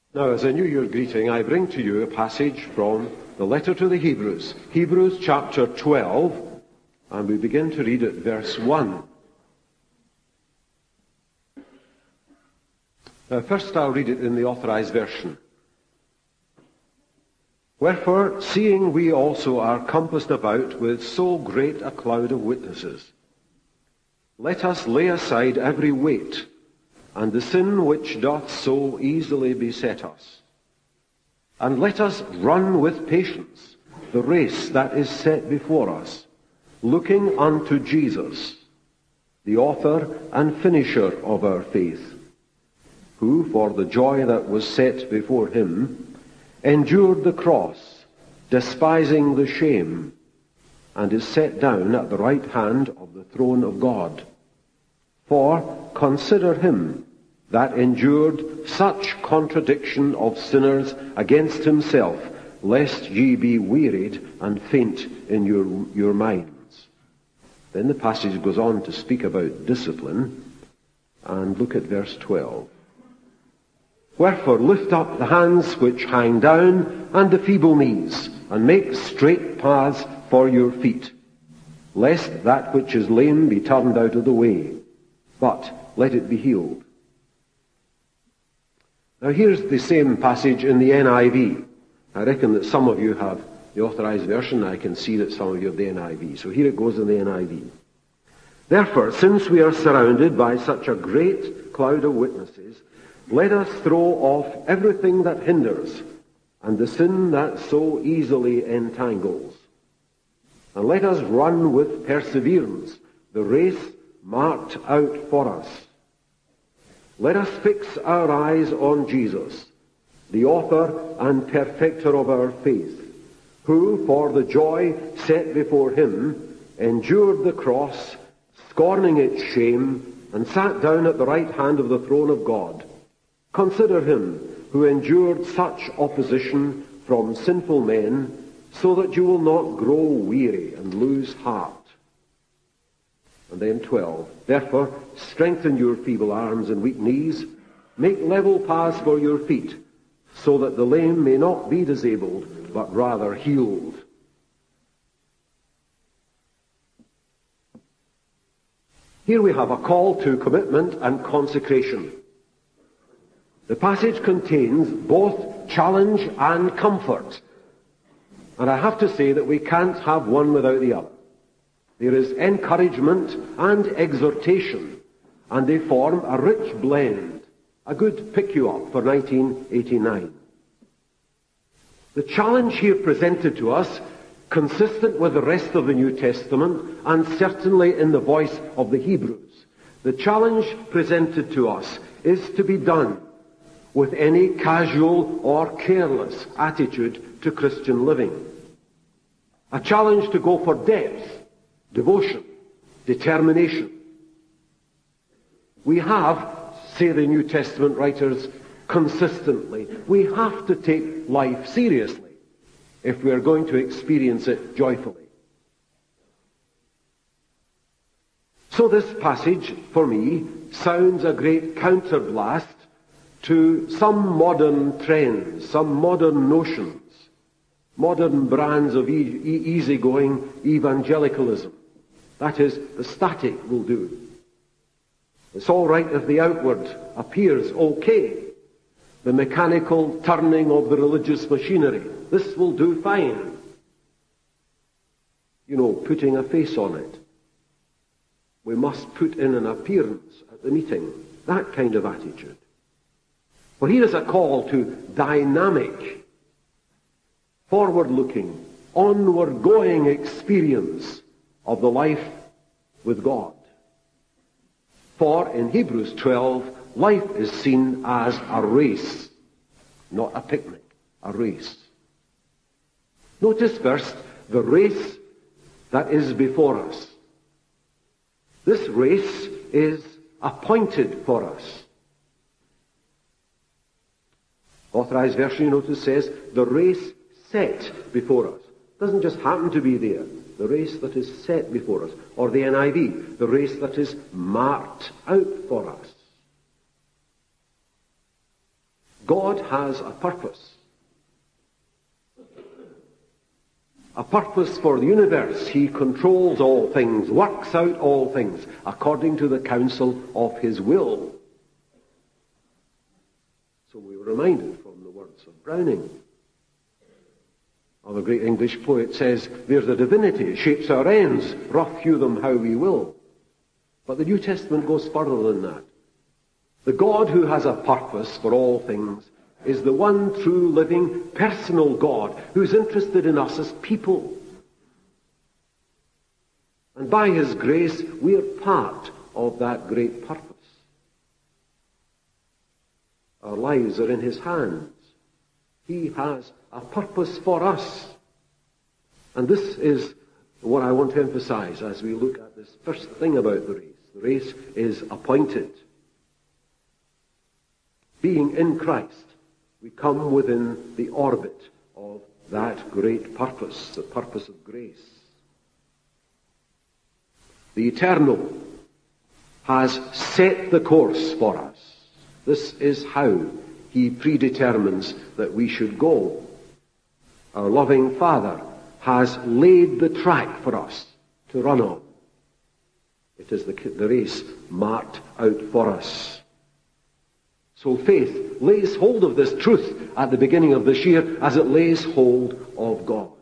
Now, as a New Year greeting, I bring to you a passage from the letter to the Hebrews, Hebrews chapter 12, and we begin to read at verse 1. First, I'll read it in the Authorized Version. Wherefore, seeing we also are compassed about with so great a cloud of witnesses, let us lay aside every weight, and the sin which doth so easily beset us. And let us run with patience the race that is set before us, looking unto Jesus, the author and finisher of our faith, who for the joy that was set before him endured the cross, despising the shame, and is set down at the right hand of the throne of God. For consider him that endured such contradiction of sinners against himself, lest ye be wearied and faint in your minds. Then the passage goes on to speak about discipline, and look at verse 12. Wherefore lift up the hands which hang down, and the feeble knees, and make straight paths for your feet, lest that which is lame be turned out of the way, but let it be healed. Now here's the same passage in the NIV. I reckon that some of you have the Authorized Version. I can see that some of you have the NIV. So here it goes in the NIV. Therefore, since we are surrounded by such a great cloud of witnesses, let us throw off everything that hinders, and the sin that so easily entangles. And let us run with perseverance the race marked out for us. Let us fix our eyes on Jesus, the author and perfecter of our faith, who, for the joy set before him, endured the cross, scorning its shame, and sat down at the right hand of the throne of God. Consider him who endured such opposition from sinful men, so that you will not grow weary and lose heart. And then 12. Therefore, strengthen your feeble arms and weak knees. Make level paths for your feet, so that the lame may not be disabled, but rather healed. Here we have a call to commitment and consecration. The passage contains both challenge and comfort. And I have to say that we can't have one without the other. There is encouragement and exhortation, and they form a rich blend, a good pick-you-up for 1989. The challenge here presented to us, consistent with the rest of the New Testament, and certainly in the voice of the Hebrews, the challenge presented to us is to be done with any casual or careless attitude to Christian living. A challenge to go for depth, devotion, determination. We have, say the New Testament writers consistently, we have to take life seriously if we are going to experience it joyfully. So this passage, for me, sounds a great counterblast to some modern trends, some modern notions, modern brands of easygoing evangelicalism. That is, the static will do. It's all right if the outward appears okay. The mechanical turning of the religious machinery, this will do fine. You know, putting a face on it. We must put in an appearance at the meeting. That kind of attitude. Well, here is a call to dynamic, forward-looking, onward-going experience of the life with God. For in Hebrews 12, life is seen as a race, not a picnic, a race. Notice first the race that is before us. This race is appointed for us. Authorized Version, you notice, says, the race set before us. It doesn't just happen to be there. The race that is set before us. Or the NIV, the race that is marked out for us. God has a purpose. A purpose for the universe. He controls all things, works out all things, according to the counsel of his will. So we were reminded from the words of Browning. The great English poet says, there's a divinity, it shapes our ends, rough hew them how we will. But the New Testament goes further than that. The God who has a purpose for all things is the one true, living, personal God who's interested in us as people. And by his grace, we're part of that great purpose. Our lives are in his hands. He has a purpose for us. And this is what I want to emphasize as we look at this first thing about the race. The race is appointed. Being in Christ, we come within the orbit of that great purpose, the purpose of grace. The eternal has set the course for us. This is how he predetermines that we should go. Our loving Father has laid the track for us to run on. It is the race marked out for us. So faith lays hold of this truth at the beginning of this year as it lays hold of God.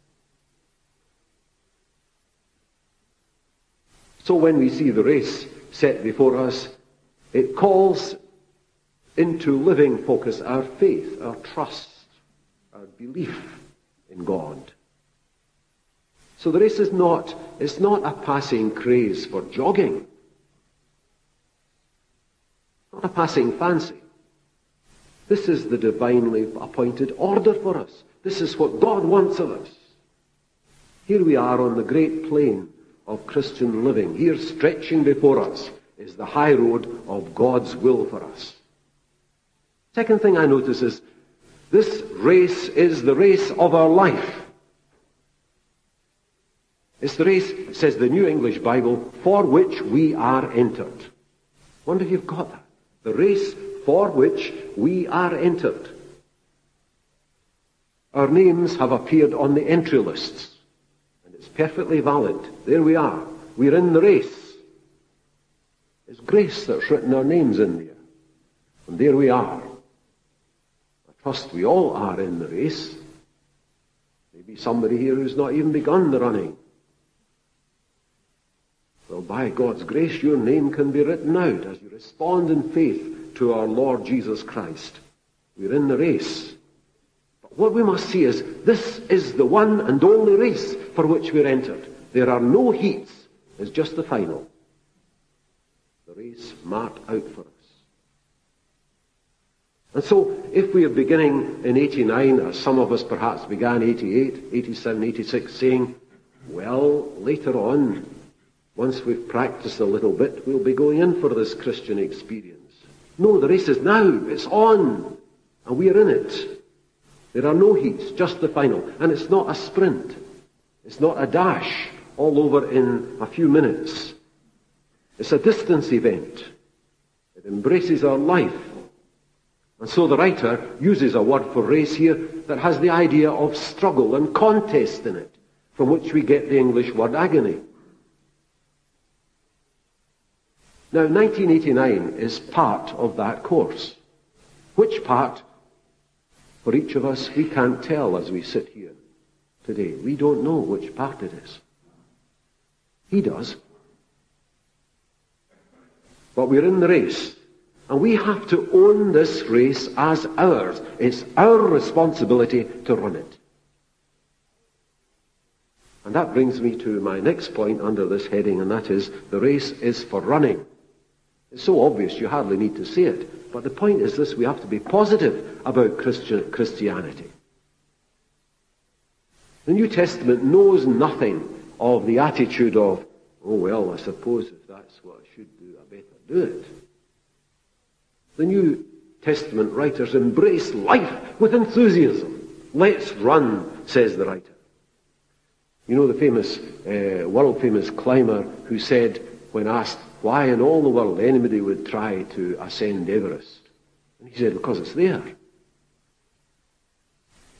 So when we see the race set before us, it calls into living focus our faith, our trust, our belief in God. So the race is not a passing craze for jogging. Not a passing fancy. This is the divinely appointed order for us. This is what God wants of us. Here we are on the great plain of Christian living. Here stretching before us is the high road of God's will for us. Second thing I notice is this race is the race of our life. It's the race, says the New English Bible, for which we are entered. Wonder if you've got that. The race for which we are entered. Our names have appeared on the entry lists, and it's perfectly valid. There we are. We're in the race. It's grace that's written our names in there. And there we are. I trust we all are in the race. Maybe somebody here who's not even begun the running. Well, by God's grace, your name can be written out as you respond in faith to our Lord Jesus Christ. We're in the race. But what we must see is, this is the one and only race for which we're entered. There are no heats. It's just the final. The race marked out for us. And so, if we are beginning in 89, as some of us perhaps began 88, 87, 86, saying, well, later on, once we've practiced a little bit, we'll be going in for this Christian experience. No, the race is now. It's on. And we're in it. There are no heats, just the final. And it's not a sprint. It's not a dash all over in a few minutes. It's a distance event. It embraces our life. And so the writer uses a word for race here that has the idea of struggle and contest in it, from which we get the English word agony. Now, 1989 is part of that course. Which part? For each of us, we can't tell as we sit here today. We don't know which part it is. He does. But we're in the race. And we have to own this race as ours. It's our responsibility to run it. And that brings me to my next point under this heading, and that is, the race is for running. It's so obvious you hardly need to say it. But the point is this, we have to be positive about Christianity. The New Testament knows nothing of the attitude of, oh well, I suppose if that's what I should do, I better do it. The New Testament writers embrace life with enthusiasm. Let's run, says the writer. You know the famous, world-famous climber who said, when asked why in all the world anybody would try to ascend Everest, and he said, because it's there.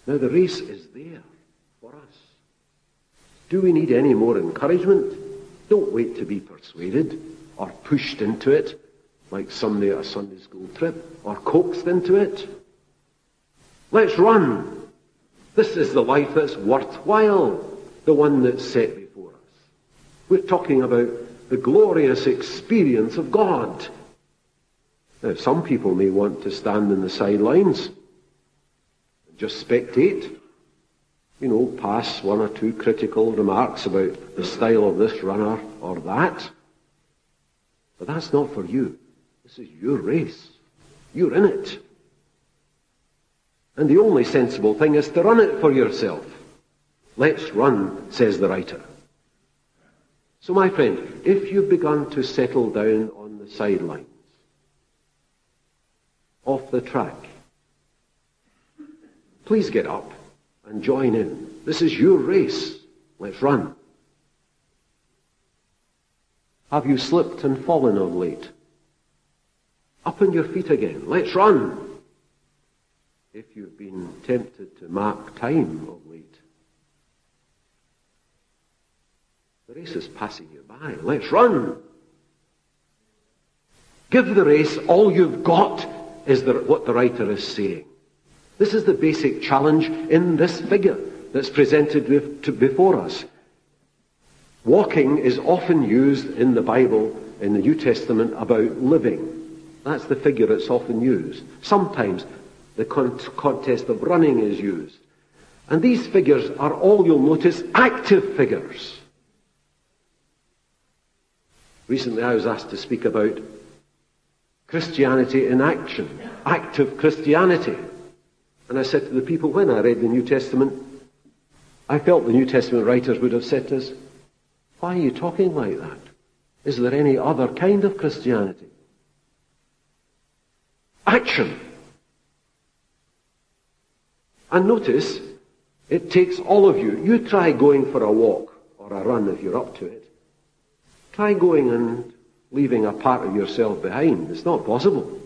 Now the race is there for us. Do we need any more encouragement? Don't wait to be persuaded or pushed into it like somebody at a Sunday school trip or coaxed into it. Let's run. This is the life that's worthwhile, the one that's set before us. We're talking about the glorious experience of God. Now, some people may want to stand in the sidelines and just spectate, pass one or two critical remarks about the style of this runner or that. But that's not for you. This is your race. You're in it. And the only sensible thing is to run it for yourself. Let's run, says the writer. So my friend, if you've begun to settle down on the sidelines, off the track, please get up and join in. This is your race. Let's run. Have you slipped and fallen of late? Up on your feet again. Let's run. If you've been tempted to mark time of late, the race is passing you by. Let's run. Give the race all you've got, is what the writer is saying. This is the basic challenge in this figure that's presented before us. Walking is often used in the Bible, in the New Testament, about living. That's the figure that's often used. Sometimes the contest of running is used. And these figures are all, you'll notice, active figures. Recently I was asked to speak about Christianity in action, active Christianity. And I said to the people, when I read the New Testament, I felt the New Testament writers would have said to us, why are you talking like that? Is there any other kind of Christianity? Action. And notice, it takes all of you. You try going for a walk or a run if you're up to it. Try going and leaving a part of yourself behind. It's not possible.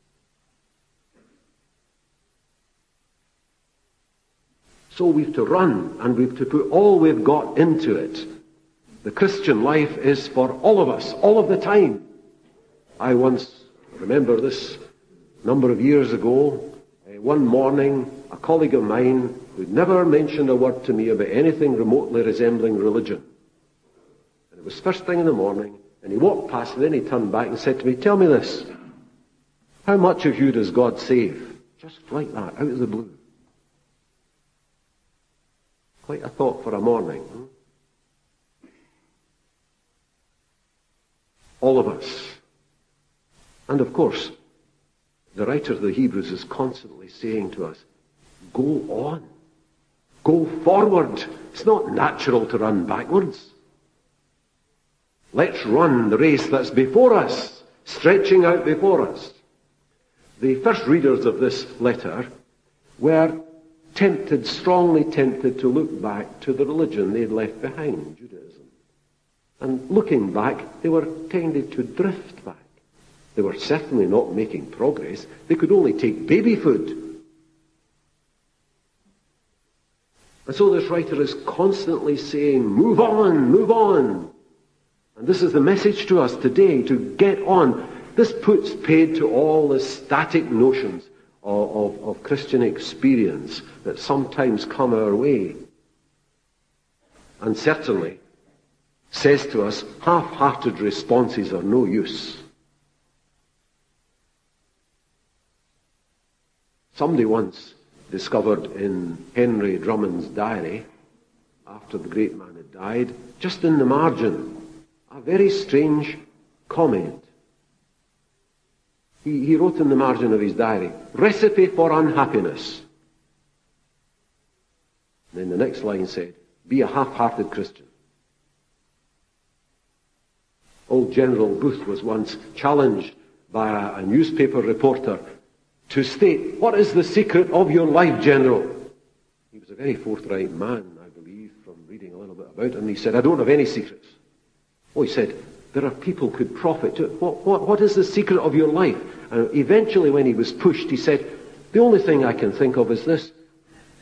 So we've to run and we've to put all we've got into it. The Christian life is for all of us, all of the time. I once remember this number of years ago, one morning, a colleague of mine who'd never mentioned a word to me about anything remotely resembling religion. And it was first thing in the morning, and he walked past and then he turned back and said to me, tell me this, how much of you does God save? Just like that, out of the blue. Quite a thought for a morning. All of us. And of course, the writer of the Hebrews is constantly saying to us, go on. Go forward. It's not natural to run backwards. Let's run the race that's before us, stretching out before us. The first readers of this letter were tempted, strongly tempted to look back to the religion they'd left behind, Judaism. And looking back, they were tended to drift back. They were certainly not making progress. They could only take baby food. And so this writer is constantly saying, move on, move on. And this is the message to us today, to get on. This puts paid to all the static notions of Christian experience that sometimes come our way. And certainly says to us, half-hearted responses are no use. Somebody once discovered in Henry Drummond's diary, after the great man had died, just in the margin, a very strange comment. He wrote in the margin of his diary, recipe for unhappiness. And then the next line said, be a half-hearted Christian. Old General Booth was once challenged by a newspaper reporter to state, what is the secret of your life, General? He was a very forthright man, I believe, from reading a little bit about him. He said, I don't have any secrets. Oh, he said, there are people who could profit. What is the secret of your life? And eventually when he was pushed, he said, the only thing I can think of is this,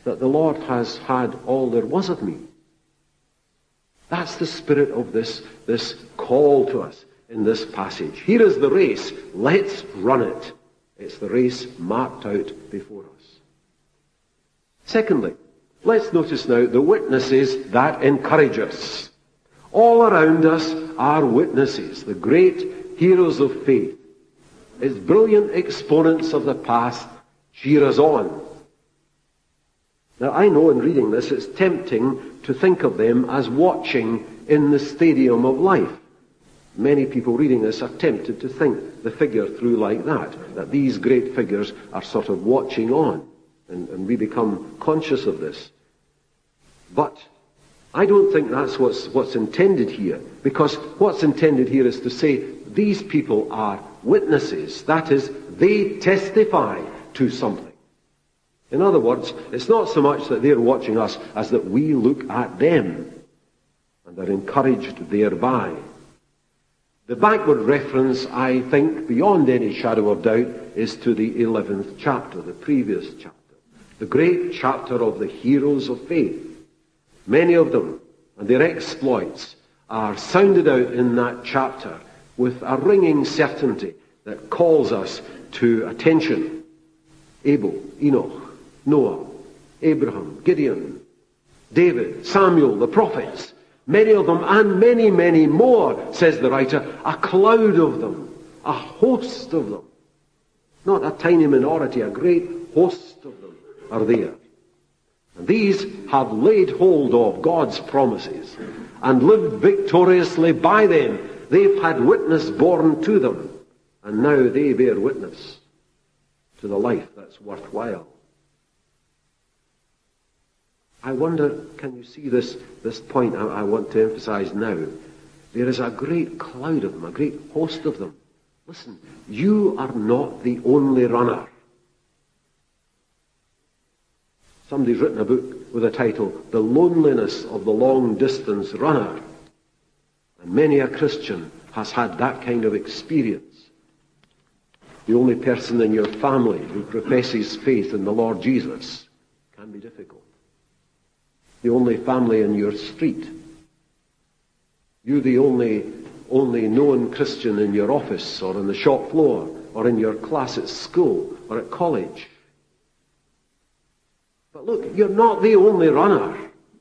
that the Lord has had all there was of me. That's the spirit of this call to us in this passage. Here is the race. Let's run it. It's the race marked out before us. Secondly, let's notice now the witnesses that encourage us. All around us are witnesses, the great heroes of faith. Its brilliant exponents of the past cheer us on. Now, I know in reading this, it's tempting to think of them as watching in the stadium of life. Many people reading this are tempted to think the figure through like that these great figures are sort of watching on, and we become conscious of this. But I don't think that's what's intended here, because what's intended here is to say these people are witnesses. That is, they testify to something. In other words, it's not so much that they're watching us as that we look at them and are encouraged thereby. The backward reference, I think, beyond any shadow of doubt, is to the 11th chapter, the previous chapter, the great chapter of the heroes of faith. Many of them and their exploits are sounded out in that chapter with a ringing certainty that calls us to attention. Abel, Enoch, Noah, Abraham, Gideon, David, Samuel, the prophets, many of them and many, many more, says the writer, a cloud of them, a host of them. Not a tiny minority, a great host of them are there. And these have laid hold of God's promises and lived victoriously by them. They've had witness borne to them, and now they bear witness to the life that's worthwhile. I wonder, can you see this point I want to emphasize now? There is a great cloud of them, a great host of them. Listen, you are not the only runner. Somebody's written a book with a title, The Loneliness of the Long-Distance Runner. And many a Christian has had that kind of experience. The only person in your family who professes faith in the Lord Jesus can be difficult. The only family in your street. You the only known Christian in your office or on the shop floor or in your class at school or at college. But look, you're not the only runner.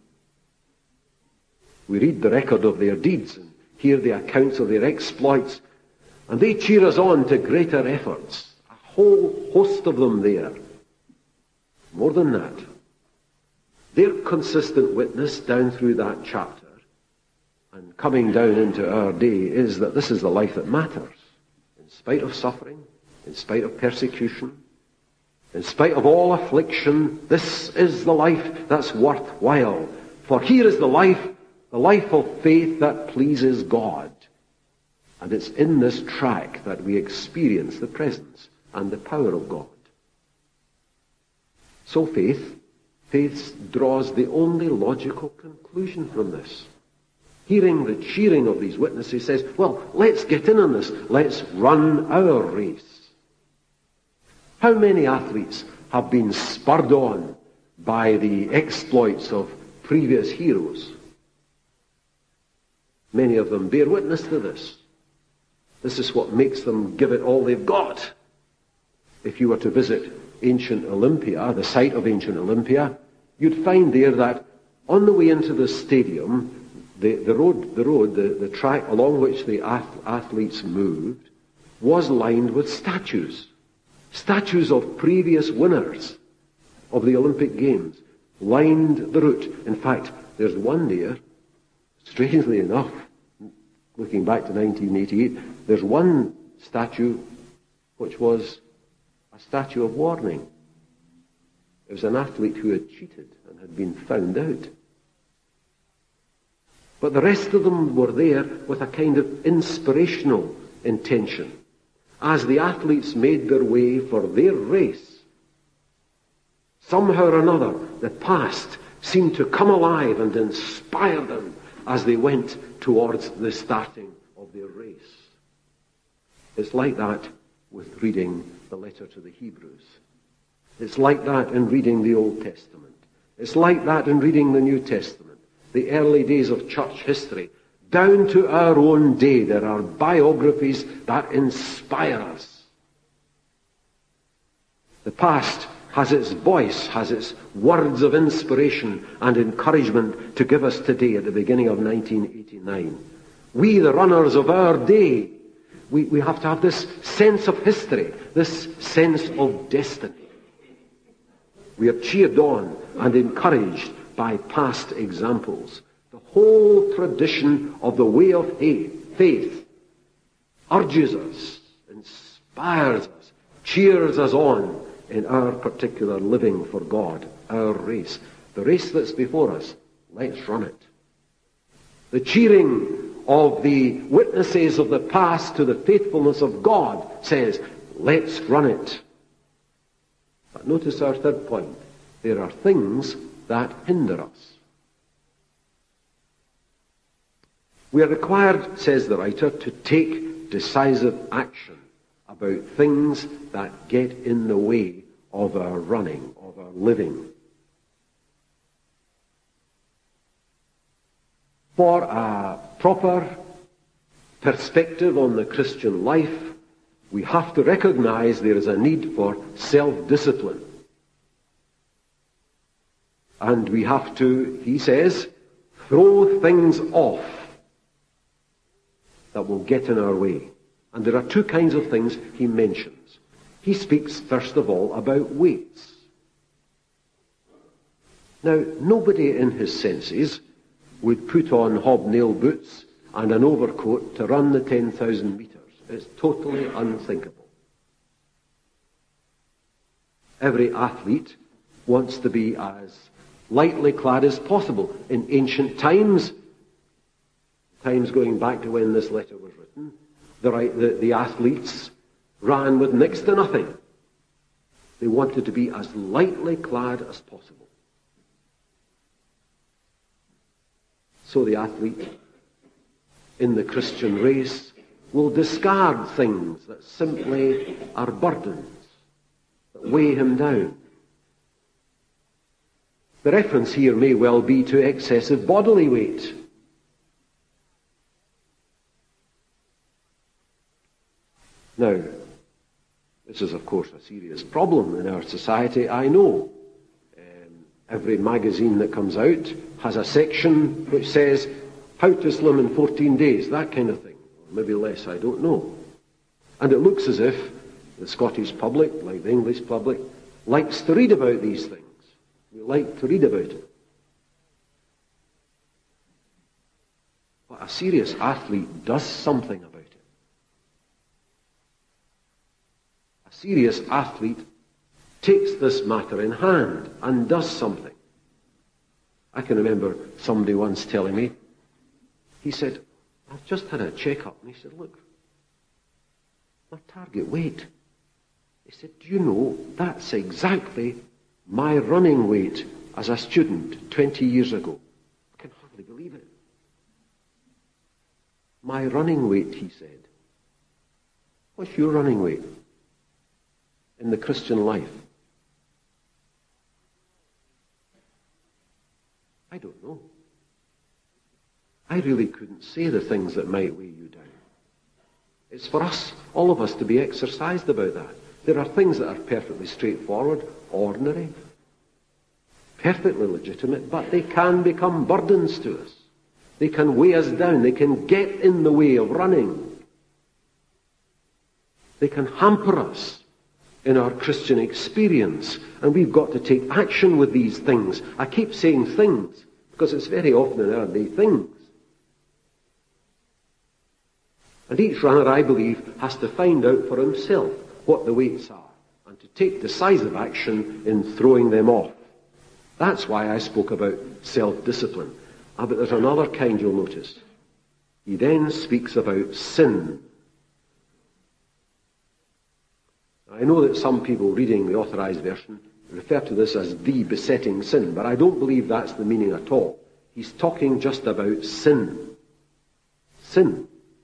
We read the record of their deeds and hear the accounts of their exploits, and they cheer us on to greater efforts. A whole host of them there. More than that, their consistent witness down through that chapter and coming down into our day is that this is the life that matters. In spite of suffering, in spite of persecution, in spite of all affliction, this is the life that's worthwhile. For here is the life of faith that pleases God. And it's in this track that we experience the presence and the power of God. So faith draws the only logical conclusion from this. Hearing the cheering of these witnesses says, well, let's get in on this. Let's run our race. How many athletes have been spurred on by the exploits of previous heroes? Many of them bear witness to this. This is what makes them give it all they've got. If you were to visit ancient Olympia, the site of ancient Olympia, you'd find there that on the way into the stadium, the track along which the athletes moved was lined with statues. Statues of previous winners of the Olympic Games lined the route. In fact, there's one there, strangely enough, looking back to 1988, there's one statue which was a statue of warning. It was an athlete who had cheated and had been found out. But the rest of them were there with a kind of inspirational intention. As the athletes made their way for their race, somehow or another, the past seemed to come alive and inspire them as they went towards the starting of their race. It's like that with reading the letter to the Hebrews. It's like that in reading the Old Testament. It's like that in reading the New Testament, the early days of church history. Down to our own day, there are biographies that inspire us. The past has its voice, has its words of inspiration and encouragement to give us today at the beginning of 1989. We, the runners of our day, we have to have this sense of history, this sense of destiny. We are cheered on and encouraged by past examples. The whole tradition of the way of faith urges us, inspires us, cheers us on in our particular living for God, our race. The race that's before us, let's run it. The cheering of the witnesses of the past to the faithfulness of God says, let's run it. But notice our third point. There are things that hinder us. We are required, says the writer, to take decisive action about things that get in the way of our running, of our living. For a proper perspective on the Christian life, we have to recognize there is a need for self-discipline. And we have to, he says, throw things off that will get in our way. And there are two kinds of things he mentions. He speaks, first of all, about weights. Now, nobody in his senses would put on hobnail boots and an overcoat to run the 10,000 meters. It's totally unthinkable. Every athlete wants to be as lightly clad as possible. In ancient times going back to when this letter was written, the athletes ran with next to nothing. They wanted to be as lightly clad as possible. So the athlete in the Christian race will discard things that simply are burdens, that weigh him down. The reference here may well be to excessive bodily weight. Now, this is of course a serious problem in our society, I know. Every magazine that comes out has a section which says how to slim in 14 days, that kind of thing. Or maybe less, I don't know. And it looks as if the Scottish public, like the English public, likes to read about these things. We like to read about it. But a serious athlete does something about it. A serious athlete takes this matter in hand and does something. I can remember somebody once telling me, he said, I've just had a checkup. And he said, look, my target weight. He said, do you know, that's exactly my running weight as a student 20 years ago. I can hardly believe it. My running weight, he said. What's your running weight in the Christian life? I don't know. I really couldn't say the things that might weigh you down. It's for us, all of us, to be exercised about that. There are things that are perfectly straightforward, ordinary, perfectly legitimate, but they can become burdens to us. They can weigh us down. They can get in the way of running. They can hamper us in our Christian experience, and we've got to take action with these things. I keep saying things, because it's very often in our day things. And each runner, I believe, has to find out for himself what the weights are, and to take decisive action in throwing them off. That's why I spoke about self-discipline. But there's another kind you'll notice. He then speaks about sin. I know that some people reading the Authorized Version refer to this as the besetting sin, but I don't believe that's the meaning at all. He's talking just about sin. Sin.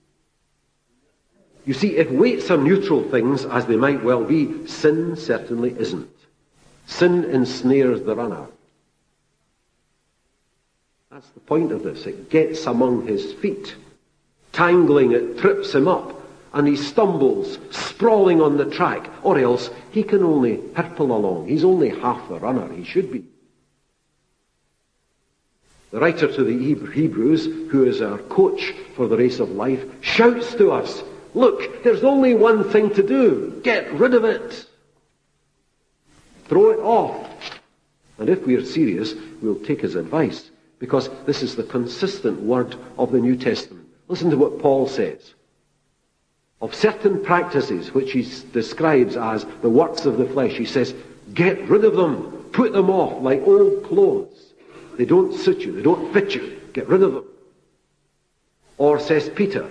You see, if weights are neutral things, as they might well be, sin certainly isn't. Sin ensnares the runner. That's the point of this. It gets among his feet. Tangling, it trips him up, and he stumbles, sprawling on the track, or else he can only hirple along. He's only half the runner he should be. The writer to the Hebrews, who is our coach for the race of life, shouts to us, look, there's only one thing to do. Get rid of it. Throw it off. And if we're serious, we'll take his advice, because this is the consistent word of the New Testament. Listen to what Paul says. Of certain practices which he describes as the works of the flesh, he says, get rid of them. Put them off like old clothes. They don't suit you. They don't fit you. Get rid of them. Or, says Peter,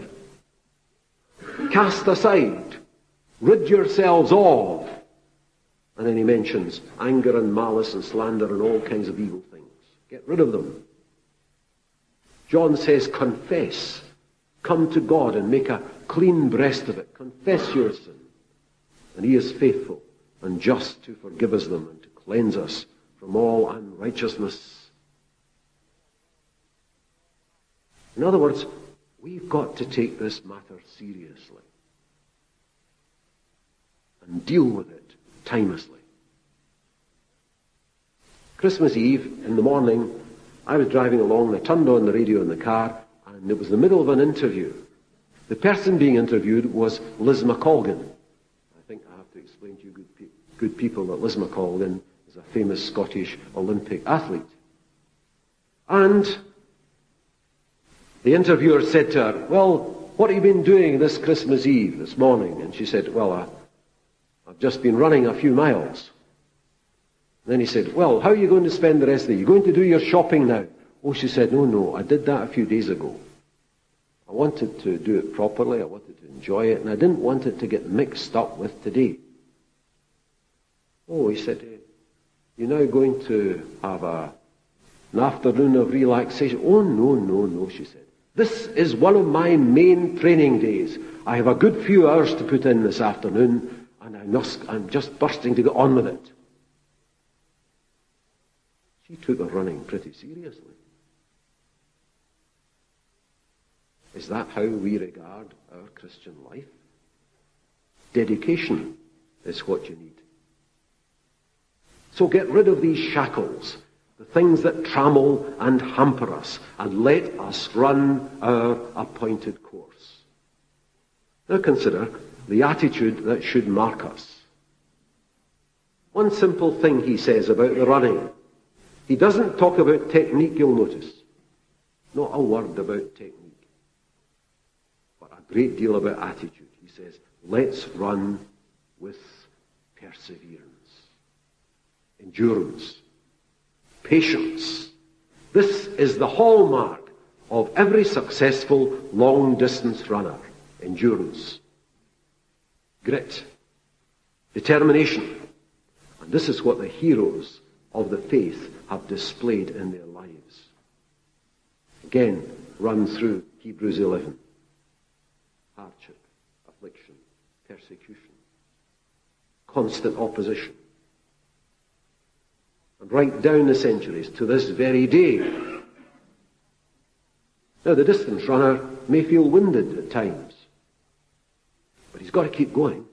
cast aside. Rid yourselves of. And then he mentions anger and malice and slander and all kinds of evil things. Get rid of them. John says, confess. Come to God and make a clean breast of it. Confess your sin. And he is faithful and just to forgive us them and to cleanse us from all unrighteousness. In other words, we've got to take this matter seriously and deal with it timelessly. Christmas Eve, in the morning, I was driving along, and I turned on the radio in the car, and it was the middle of an interview. The person being interviewed was Liz McColgan. I think I have to explain to you good people that Liz McColgan is a famous Scottish Olympic athlete. And the interviewer said to her, well, what have you been doing this Christmas Eve, this morning? And she said, well, I've just been running a few miles. And then he said, well, how are you going to spend the rest of the day? You're going to do your shopping now? Oh, she said, no, I did that a few days ago. I wanted to do it properly, I wanted to enjoy it, and I didn't want it to get mixed up with today. Oh, he said, you're now going to have an afternoon of relaxation? Oh, no, she said. This is one of my main training days. I have a good few hours to put in this afternoon, and I'm just bursting to get on with it. She took her running pretty seriously. Is that how we regard our Christian life? Dedication is what you need. So get rid of these shackles, the things that trammel and hamper us, and let us run our appointed course. Now consider the attitude that should mark us. One simple thing he says about the running. He doesn't talk about technique, you'll notice. Not a word about technique. But a great deal about attitude. He says, let's run with perseverance, endurance, patience. This is the hallmark of every successful long-distance runner. Endurance, grit, determination. And this is what the heroes of the faith have displayed in their lives. Again, run through Hebrews 11. Hardship, affliction, persecution, constant opposition. And right down the centuries to this very day. Now, the distance runner may feel winded at times, but he's got to keep going.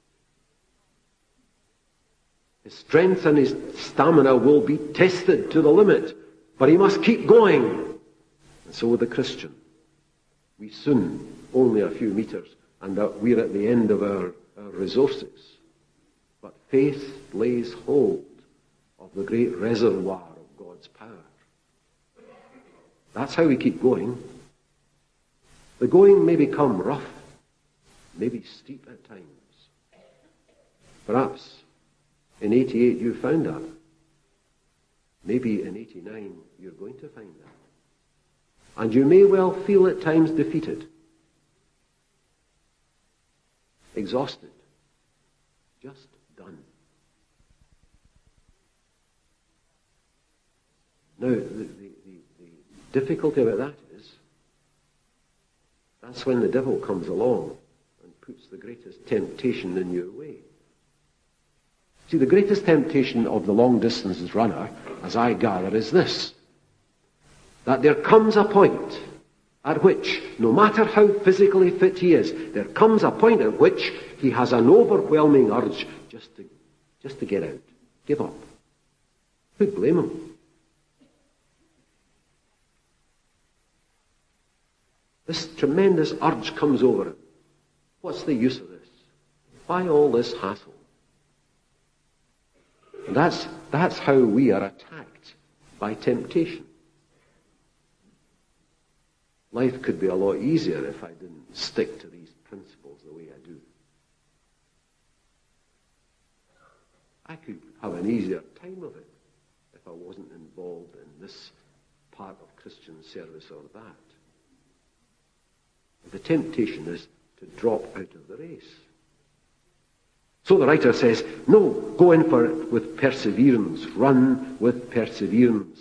His strength and his stamina will be tested to the limit, but he must keep going. And so with the Christian, we soon, only a few meters, and we're at the end of our resources. But faith lays hold of the great reservoir of God's power. That's how we keep going. The going may become rough, maybe steep at times. Perhaps in 88 you found that. Maybe in 89 you're going to find that. And you may well feel at times defeated, exhausted, just done. Now, the difficulty about that is, that's when the devil comes along and puts the greatest temptation in your way. See, the greatest temptation of the long-distance runner, as I gather, is this. that there comes a point at which, no matter how physically fit he is, there comes a point at which he has an overwhelming urge just to get out, give up. Who'd blame him? This tremendous urge comes over him. What's the use of this? Why all this hassle? And that's how we are attacked by temptation. Life could be a lot easier if I didn't stick to these principles the way I do. I could have an easier time of it if I wasn't involved in this part of Christian service or that. The temptation is to drop out of the race. So the writer says, no, go in for it with perseverance. Run with perseverance.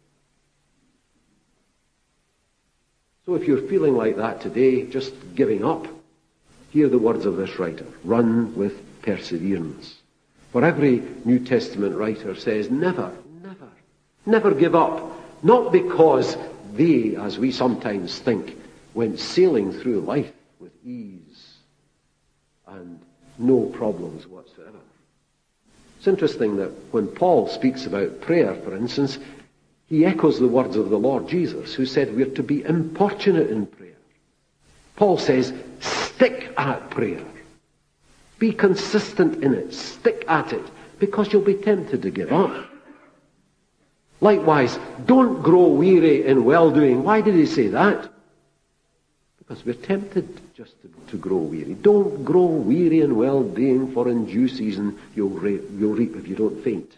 So if you're feeling like that today, just giving up, hear the words of this writer. Run with perseverance. For every New Testament writer says, never give up. Not because they, as we sometimes think, went sailing through life with ease and no problems whatsoever. It's interesting that when Paul speaks about prayer, for instance, he echoes the words of the Lord Jesus, who said we're to be importunate in prayer. Paul says, stick at prayer. Be consistent in it. Stick at it, because you'll be tempted to give up. Likewise, don't grow weary in well-doing. Why did he say that? Because we're tempted just to grow weary. Don't grow weary in well-doing, for in due season you'll reap if you don't faint.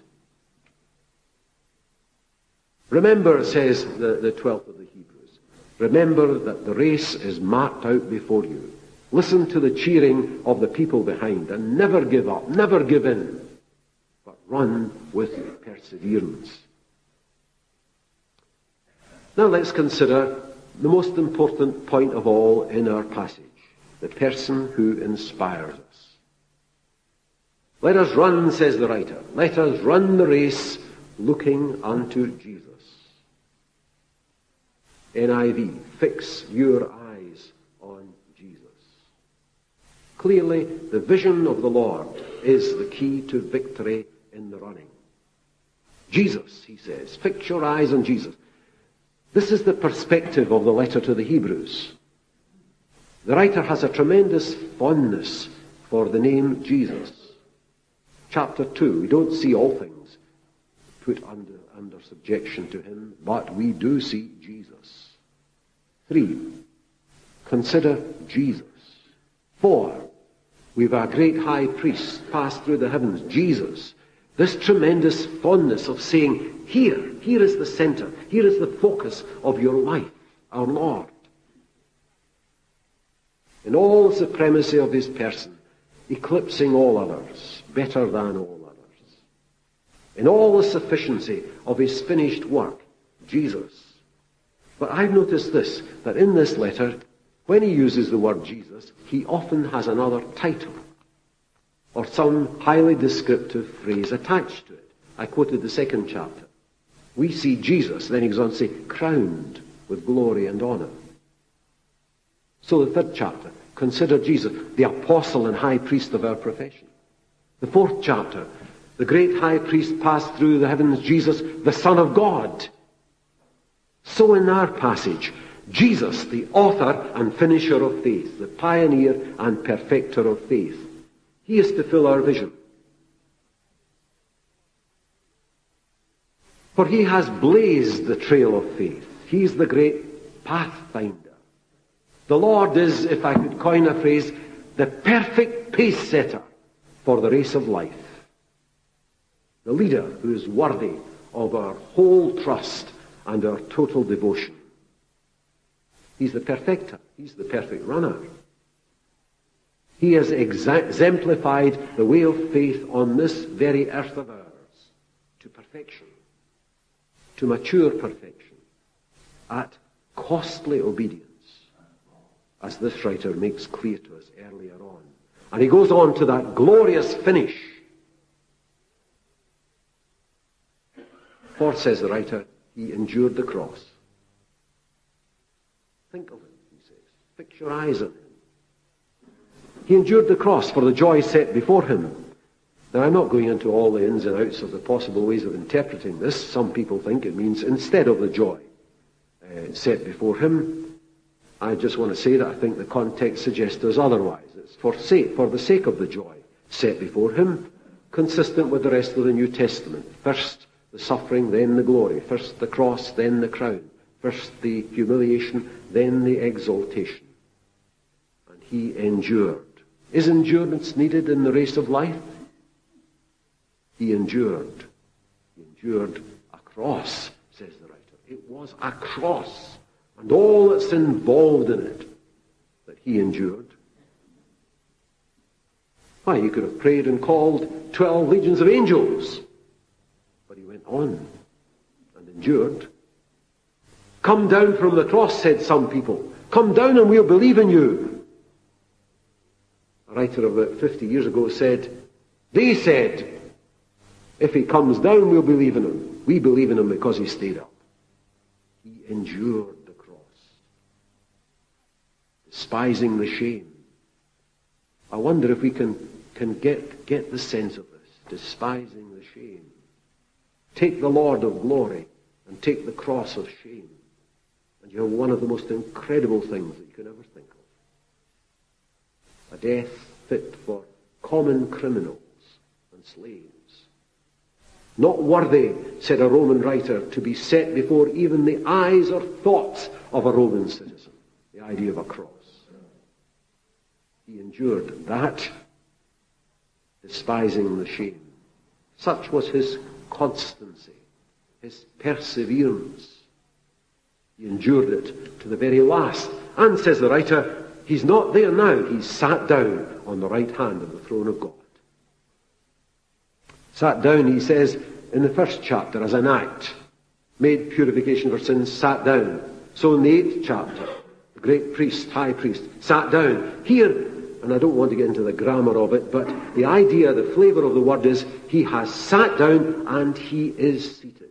Remember, says the 12th of the Hebrews, remember that the race is marked out before you. Listen to the cheering of the people behind, and never give up, never give in, but run with perseverance. Now let's consider the most important point of all in our passage, the person who inspires us. Let us run, says the writer, let us run the race looking unto Jesus. NIV, fix your eyes on Jesus. Clearly, the vision of the Lord is the key to victory in the running. Jesus, he says, fix your eyes on Jesus. This is the perspective of the letter to the Hebrews. The writer has a tremendous fondness for the name Jesus. Chapter 2, we don't see all things put under subjection to him, but we do see Jesus. 3, consider Jesus. 4, we've a great high priest passed through the heavens, Jesus. This tremendous fondness of saying, here is the center, here is the focus of your life, our Lord. In all the supremacy of his person, eclipsing all others, better than all others. In all the sufficiency of his finished work, Jesus. But I've noticed this, that in this letter, when he uses the word Jesus, he often has another title, or some highly descriptive phrase attached to it. I quoted the 2nd chapter. We see Jesus, then he goes on to say, crowned with glory and honor. So the 3rd chapter, consider Jesus, the apostle and high priest of our profession. The 4th chapter, the great high priest passed through the heavens, Jesus, the Son of God. So in our passage, Jesus, the author and finisher of faith, the pioneer and perfecter of faith. He is to fill our vision. For he has blazed the trail of faith. He is the great pathfinder. The Lord is, if I could coin a phrase, the perfect pace setter for the race of life. The leader who is worthy of our whole trust and our total devotion. He's the perfecter. He's the perfect runner. He has exemplified the way of faith on this very earth of ours to perfection, to mature perfection, at costly obedience, as this writer makes clear to us earlier on. And he goes on to that glorious finish. For, says the writer, he endured the cross. Think of him, he says. Fix your eyes on him. He endured the cross for the joy set before him. Now, I'm not going into all the ins and outs of the possible ways of interpreting this. Some people think it means instead of the joy set before him. I just want to say that I think the context suggests us otherwise. It's for the sake of the joy set before him, consistent with the rest of the New Testament. First the suffering, then the glory. First the cross, then the crown. First the humiliation, then the exaltation. And he endured. Is endurance needed in the race of life? He endured. He endured a cross, says the writer. It was a cross, and all that's involved in it, that he endured. Why, he could have prayed and called 12 legions of angels, but he went on and endured. Come down from the cross, said some people. Come down and we'll believe in you. A writer of about 50 years ago said, they said, if he comes down, we'll believe in him. We believe in him because he stayed up. He endured the cross, despising the shame. I wonder if we can get the sense of this, despising the shame. Take the Lord of glory and take the cross of shame, and you have one of the most incredible things that you can ever think of. A death fit for common criminals and slaves. Not worthy, said a Roman writer, to be set before even the eyes or thoughts of a Roman citizen. The idea of a cross. He endured that, despising the shame. Such was his constancy, his perseverance. He endured it to the very last. And, says the writer, he's not there now. He's sat down on the right hand of the throne of God. Sat down, he says, in the first chapter as an act. Made purification for sins, sat down. So in the 8th chapter, the great priest, high priest, sat down. Here, and I don't want to get into the grammar of it, but the idea, the flavour of the word is, he has sat down and he is seated.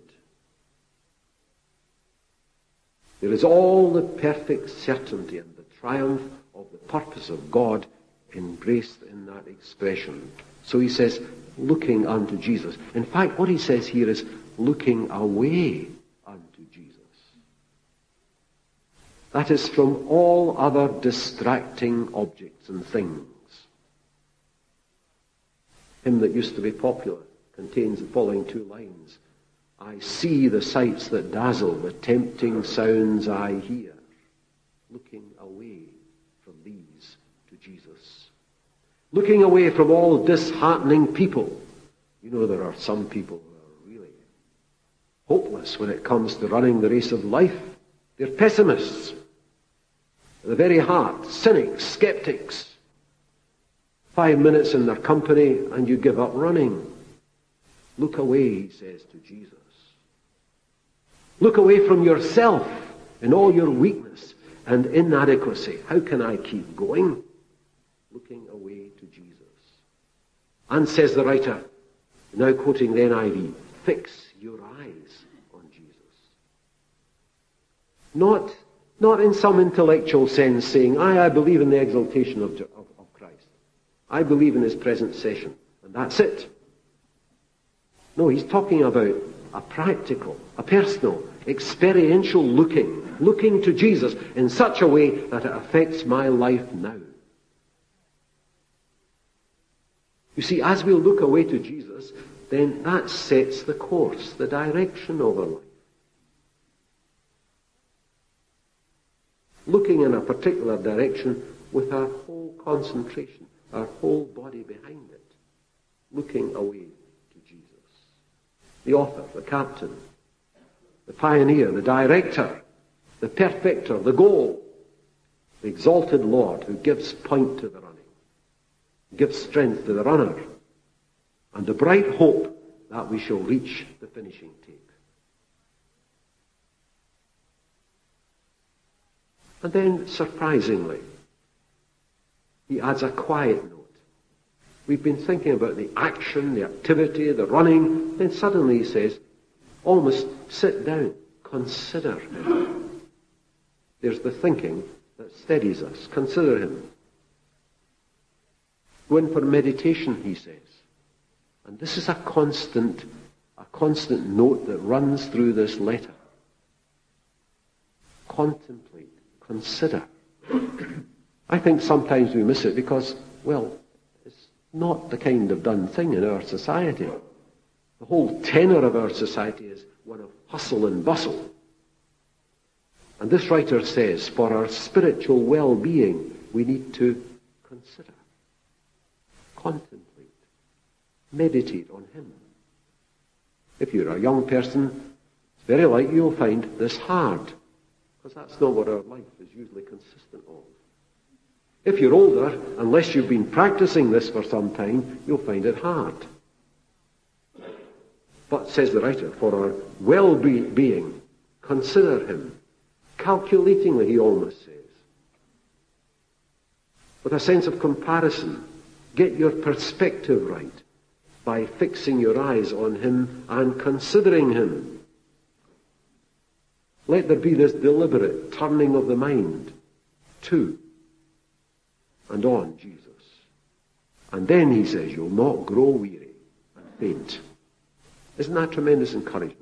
There is all the perfect certainty and the triumph of the purpose of God embraced in that expression. So he says, looking unto Jesus. In fact, what he says here is looking away unto Jesus. That is from all other distracting objects and things. Hymn that used to be popular contains the following 2 lines. I see the sights that dazzle, the tempting sounds I hear, looking away from these to Jesus. Looking away from all disheartening people. You know, there are some people who are really hopeless when it comes to running the race of life. They're pessimists. At the very heart, cynics, skeptics. 5 minutes in their company and you give up running. Look away, he says to Jesus. Look away from yourself in all your weakness and inadequacy. How can I keep going? Looking away to Jesus. And says the writer, now quoting the NIV, fix your eyes on Jesus. Not in some intellectual sense saying, I believe in the exaltation of Christ. I believe in his present session. And that's it. No, he's talking about a practical, a personal, experiential looking to Jesus in such a way that it affects my life now. You see, as we look away to Jesus, then that sets the course, the direction of our life. Looking in a particular direction with our whole concentration, our whole body behind it. Looking away to Jesus. The author, the captain, the pioneer, the director, the perfecter, the goal, the exalted Lord who gives point to the running, gives strength to the runner, and the bright hope that we shall reach the finishing tape. And then, surprisingly, he adds a quiet note. We've been thinking about the action, the activity, the running, then suddenly he says, almost sit down, consider it. There's the thinking that steadies us. Consider him. Go in for meditation, he says. And this is a constant note that runs through this letter. Contemplate, consider. I think sometimes we miss it because, well, it's not the kind of done thing in our society. The whole tenor of our society is one of hustle and bustle. And this writer says, for our spiritual well-being, we need to consider, contemplate, meditate on him. If you're a young person, it's very likely you'll find this hard, because that's not what our life is usually consistent of. If you're older, unless you've been practicing this for some time, you'll find it hard. But, says the writer, for our well-being, consider him. Calculatingly, he almost says. With a sense of comparison, get your perspective right by fixing your eyes on him and considering him. Let there be this deliberate turning of the mind to and on Jesus. And then, he says, you'll not grow weary and faint. Isn't that tremendous encouragement?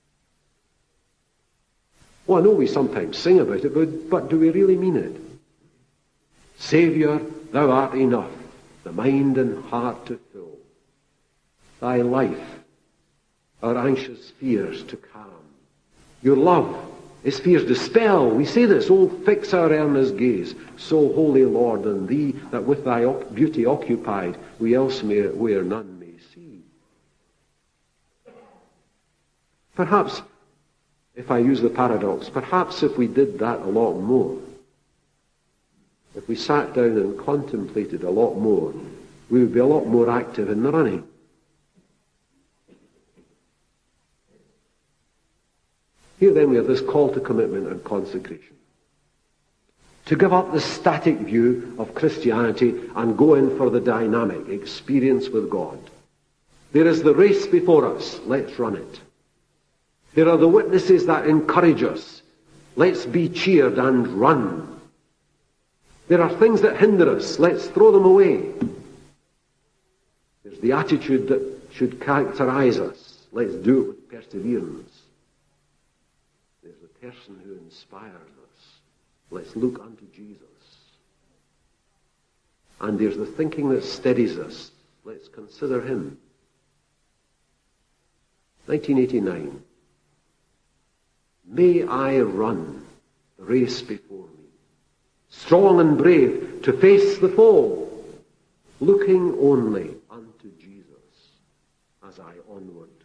Well, I know we sometimes sing about it, but do we really mean it? Saviour, thou art enough, the mind and heart to fill. Thy life, our anxious fears to calm. Your love is fear's dispel. We say this, oh, fix our earnest gaze, so holy Lord, on thee, that with thy beauty occupied, we elsewhere none may see. Perhaps, if I use the paradox, perhaps if we did that a lot more, if we sat down and contemplated a lot more, we would be a lot more active in the running. Here then we have this call to commitment and consecration. To give up the static view of Christianity and go in for the dynamic experience with God. There is the race before us. Let's run it. There are the witnesses that encourage us. Let's be cheered and run. There are things that hinder us. Let's throw them away. There's the attitude that should characterize us. Let's do it with perseverance. There's the person who inspires us. Let's look unto Jesus. And there's the thinking that steadies us. Let's consider him. 1989. May I run the race before me, strong and brave to face the foe, looking only unto Jesus as I onward